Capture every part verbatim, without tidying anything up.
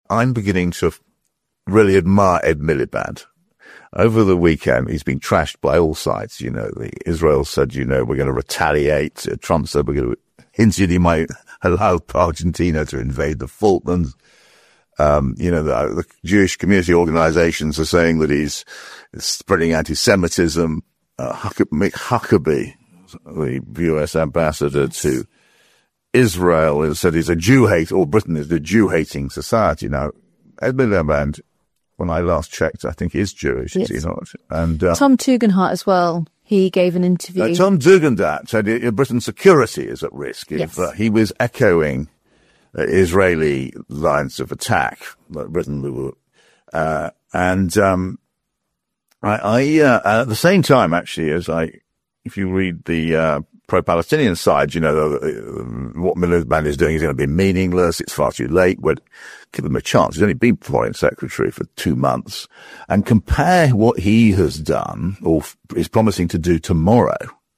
I'm beginning to really admire Ed Miliband. Over the weekend, he's been trashed by all sides. You know, the Israel said, you know, we're going to retaliate. Trump said we're going to hinted he might allow Argentina to invade the Falklands. Um, you know, the, the Jewish community organizations are saying that he's spreading anti-Semitism. Uh, Huckabee, Mick Huckabee, the U S ambassador to Israel, has said he's a Jew hate, or Britain is a Jew hating society. Now, Ed Miliband, when I last checked, I think is Jewish, yes. Is he not? And uh, Tom Tugendhat as well. He gave an interview. Uh, Tom Tugendhat said uh, Britain's security is at risk. Yes. If uh, he was echoing uh, Israeli lines of attack that Britain would, uh, and um, I, I uh, at the same time, actually, as I, if you read the uh, pro-Palestinian side, you know, uh, what Miliband is doing is going to be meaningless. It's far too late. We'd give him a chance. He's only been foreign secretary for two months. And compare what he has done, or is promising to do tomorrow,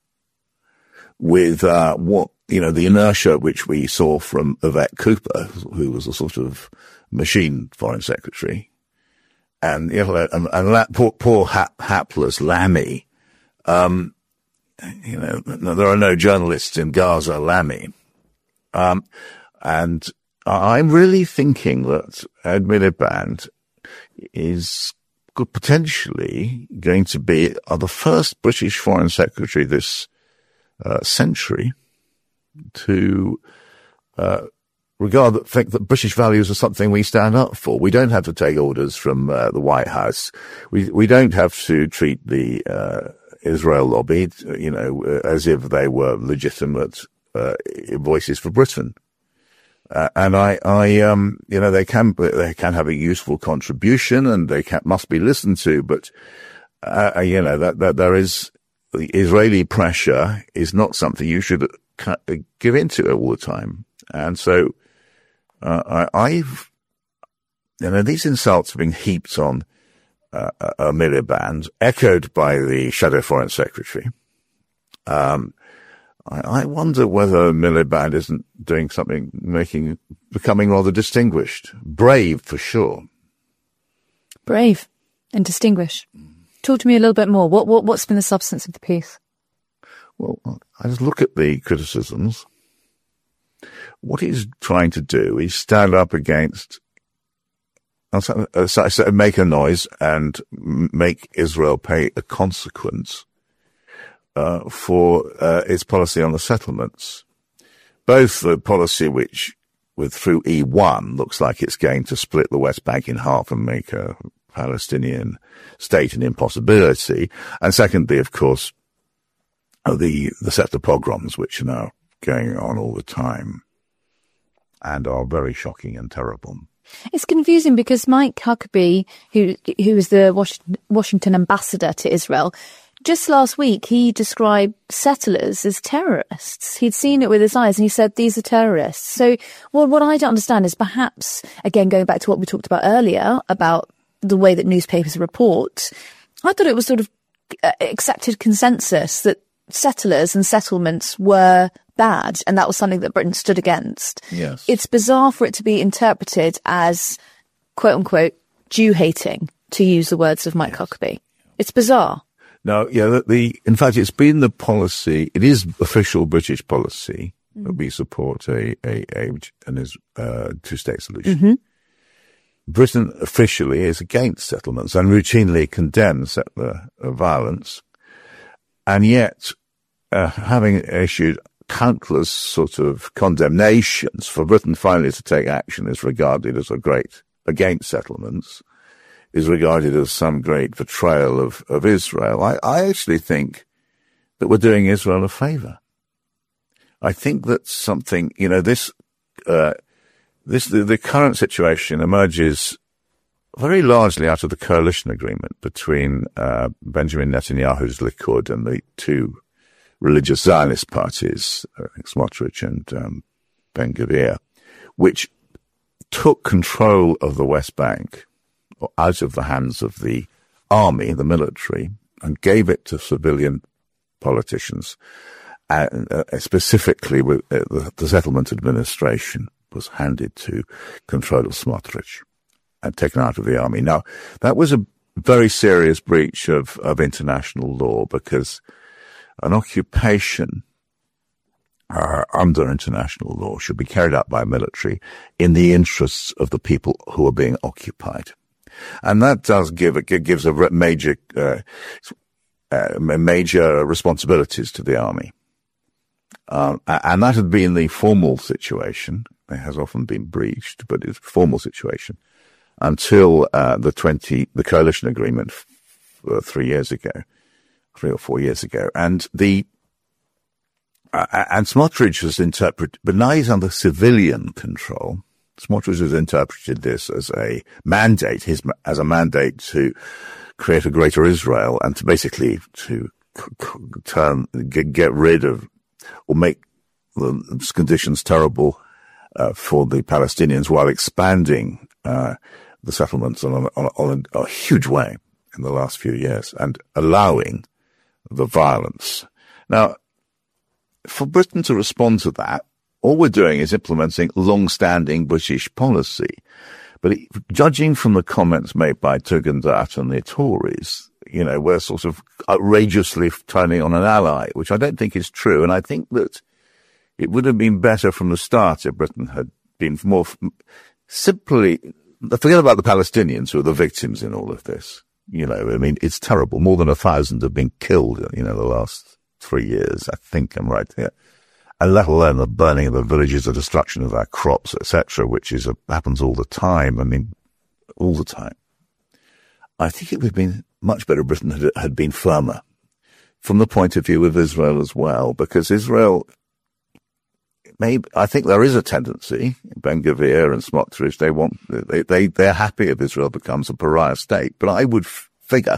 with uh, what, you know, the inertia which we saw from Yvette Cooper, who was a sort of machine foreign secretary. And, you know, and, and that poor, poor hap, hapless Lammy, um, you know, there are no journalists in Gaza, Lammy. Um, and I'm really thinking that Ed Miliband is could potentially going to be uh, the first British foreign secretary this uh, century to uh, regard the fact that British values are something we stand up for. We don't have to take orders from uh, the White House. We we don't have to treat the uh, Israel lobby, you know, as if they were legitimate uh, voices for Britain. Uh, and I, I, um, you know, they can, they can have a useful contribution, and they can, must be listened to. But, uh, you know, that, that there is, the Israeli pressure is not something you should give into all the time. And so, uh, I, I've, you know, these insults are being heaped on uh, a Miliband, echoed by the shadow foreign secretary. Um, I wonder whether Miliband isn't doing something, making, becoming rather distinguished. Brave, for sure. Brave and distinguished. Talk to me a little bit more. What, what, what's been the substance of the piece? Well, I just look at the criticisms. What he's trying to do is stand up against, make a noise and make Israel pay a consequence Uh, for uh, its policy on the settlements. Both the policy which, with through E one, looks like it's going to split the West Bank in half and make a Palestinian state an impossibility. And secondly, of course, the, the settler pogroms, which are now going on all the time and are very shocking and terrible. It's confusing because Mike Huckabee, who, who is the Washington, Washington ambassador to Israel, just last week, he described settlers as terrorists. He'd seen it with his eyes and he said, these are terrorists. So well, what I don't understand is perhaps, again, going back to what we talked about earlier about the way that newspapers report, I thought it was sort of accepted consensus that settlers and settlements were bad, and that was something that Britain stood against. Yes. It's bizarre for it to be interpreted as, quote unquote, Jew hating, to use the words of Mike yes. Huckabee. It's bizarre. No, yeah, the, the, in fact, it's been the policy, it is official British policy mm. that we support a, a, a, an, uh, two-state solution. Mm-hmm. Britain officially is against settlements and routinely condemns settler uh, violence. And yet, uh, having issued countless sort of condemnations, for Britain finally to take action is regarded as a great, against settlements, is regarded as some great betrayal of, of Israel. I, I actually think that we're doing Israel a favor. I think that something, you know, this, uh, this, the, the current situation emerges very largely out of the coalition agreement between, uh, Benjamin Netanyahu's Likud and the two religious Zionist parties, I think Smotrich and, um, Ben Gvir, which took control of the West Bank out of the hands of the army, the military, and gave it to civilian politicians, and uh, specifically with uh, the, the settlement administration was handed to control of Smotrich. and taken out of the army. Now, that was a very serious breach of, of international law, because an occupation uh, under international law should be carried out by military in the interests of the people who are being occupied. And that does give, it gives a major, uh, uh, major responsibilities to the army. Um, and that had been the formal situation. It has often been breached, but it's a formal situation until uh, the twenty the coalition agreement f- uh, three years ago, three or four years ago, and the uh, and Smotrich has interpreted, but now he's under civilian control. Smotrich has interpreted this as a mandate, his as a mandate to create a greater Israel and to basically to c- c- turn get, get rid of or make the conditions terrible uh, for the Palestinians while expanding uh, the settlements on, on, on a, a huge way in the last few years and allowing the violence. Now, for Britain to respond to that, all we're doing is implementing long-standing British policy. But it, judging from the comments made by Tugendhat and the Tories, you know, we're sort of outrageously turning on an ally, which I don't think is true. And I think that it would have been better from the start if Britain had been more simply, forget about the Palestinians who are the victims in all of this. You know, I mean, it's terrible. More than a thousand have been killed, you know, the last three years. I think I'm right here. And let alone the burning of the villages, the destruction of our crops, et cetera, which is a, happens all the time. I mean, all the time. I think it would have been much better if Britain had, had been firmer from the point of view of Israel as well, because Israel, maybe, I think there is a tendency, Ben Gvir and Smotrich, they want, they, they, they're happy if Israel becomes a pariah state. But I would f- figure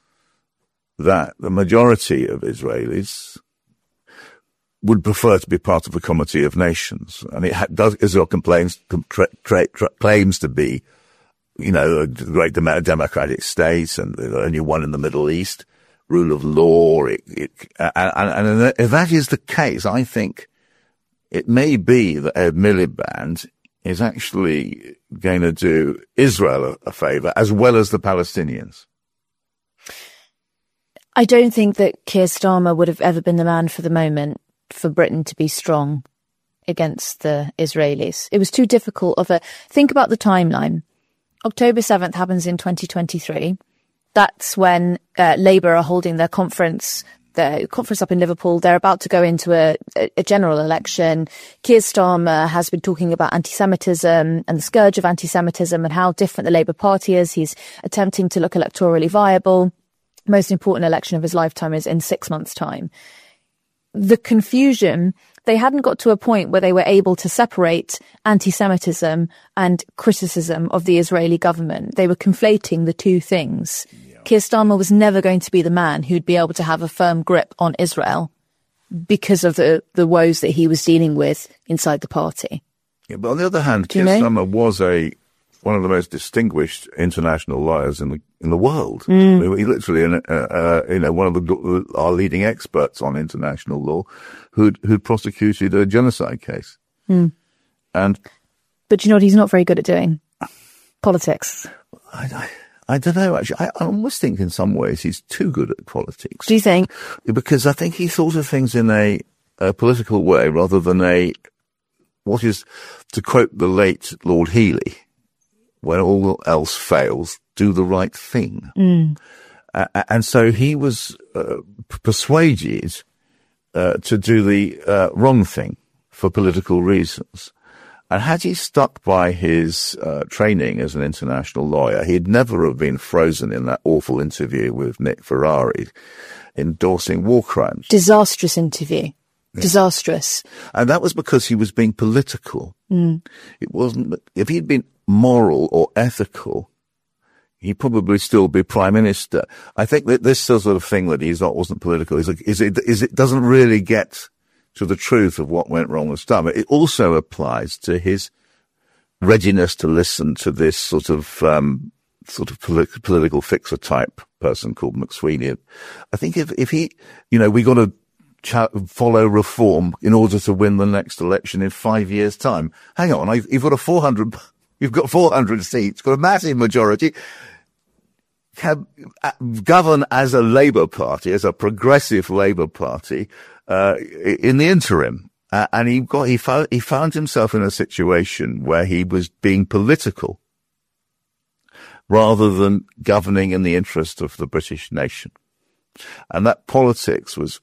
that the majority of Israelis would prefer to be part of the Committee of Nations. And it ha- does, Israel complains, tra- tra- tra- claims to be, you know, a great dem- democratic state and the only one in the Middle East, rule of law. It, it, and, and if that is the case, I think it may be that Ed Miliband is actually going to do Israel a, a favor as well as the Palestinians. I don't think that Keir Starmer would have ever been the man for the moment for Britain to be strong against the Israelis. It was too difficult of a, think about the timeline. October seventh happens in twenty twenty-three. That's when uh, Labour are holding their conference, their conference up in Liverpool. They're about to go into a, a general election. Keir Starmer has been talking about anti-Semitism and the scourge of anti-Semitism and how different the Labour Party is. He's attempting to look electorally viable. Most important election of his lifetime is in six months' time. The confusion, they hadn't got to a point where they were able to separate anti-Semitism and criticism of the Israeli government. They were conflating the two things. Yeah. Keir Starmer was never going to be the man who'd be able to have a firm grip on Israel because of the, the woes that he was dealing with inside the party. Yeah, but on the other hand, Keir Starmer was a one of the most distinguished international lawyers in the in the world. Mm. He literally, uh, uh, you know, one of the our leading experts on international law, who'd who'd prosecuted a genocide case. Mm. And but you know what he's not very good at doing? Politics. I, I, I don't know. Actually, I, I almost think in some ways he's too good at politics. Do you think? Because I think he thought of things in a, a political way rather than a what is, to quote the late Lord Healy, when all else fails, do the right thing. Mm. Uh, and so he was uh, persuaded uh, to do the uh, wrong thing for political reasons. And had he stuck by his uh, training as an international lawyer, he'd never have been frozen in that awful interview with Nick Ferrari endorsing war crimes. Disastrous interview. Yeah. Disastrous. And that was because he was being political. Mm. It wasn't, if he'd been moral or ethical, he'd probably still be prime minister. I think that this sort of thing that he's not wasn't political is, is it is it doesn't really get to the truth of what went wrong with Starmer. It also applies to his readiness to listen to this sort of um sort of polit- political fixer type person called McSweeney. I think if if he, you know, we got to ch- follow reform in order to win the next election in five years' time. Hang on, I, you've got a four hundred You've got four hundred seats, got a massive majority, can govern as a Labour Party, as a progressive Labour Party, uh, in the interim. Uh, and he got, he found, he found himself in a situation where he was being political rather than governing in the interest of the British nation. And that politics was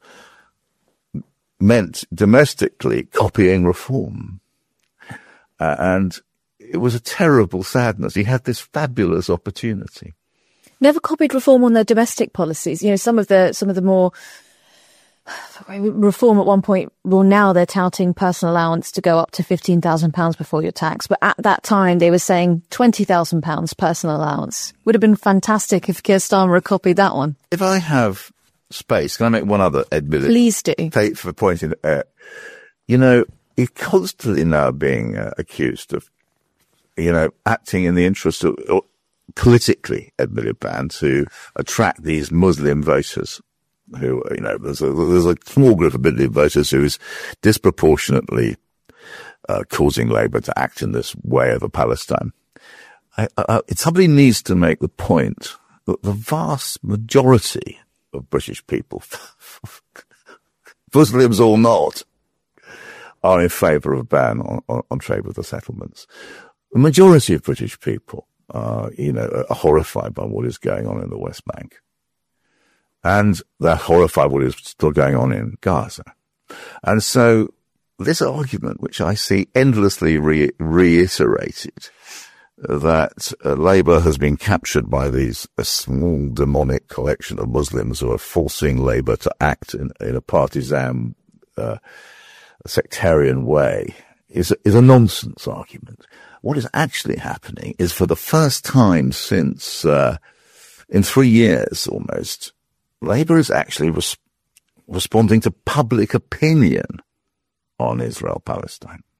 meant domestically copying reform. Uh, and it was a terrible sadness. He had this fabulous opportunity. Never copied reform on their domestic policies. You know, some of the, some of the more reform at one point, well, now they're touting personal allowance to go up to fifteen thousand pounds before your tax. But at that time, they were saying twenty thousand pounds personal allowance. Would have been fantastic if Keir Starmer had copied that one. If I have space, can I make one other admit? Please do. Take for pointing, uh, you know, he's constantly now being uh, accused of, you know, acting in the interest of, or politically, Ed Miliband, to attract these Muslim voters. Who, you know, there's a, there's a small group of Muslim voters who is disproportionately uh, causing Labour to act in this way over Palestine. I, I, somebody needs to make the point that the vast majority of British people, Muslims or not, are in favour of a ban on, on, on trade with the settlements. The majority of British people are, you know, are horrified by what is going on in the West Bank. And they're horrified what is still going on in Gaza. And so this argument, which I see endlessly re- reiterated, that uh, Labour has been captured by these a small demonic collection of Muslims who are forcing Labour to act in, in a partisan, uh, sectarian way, is, is a nonsense argument. What is actually happening is, for the first time since, uh, in three years almost, Labour is actually res- responding to public opinion on Israel-Palestine.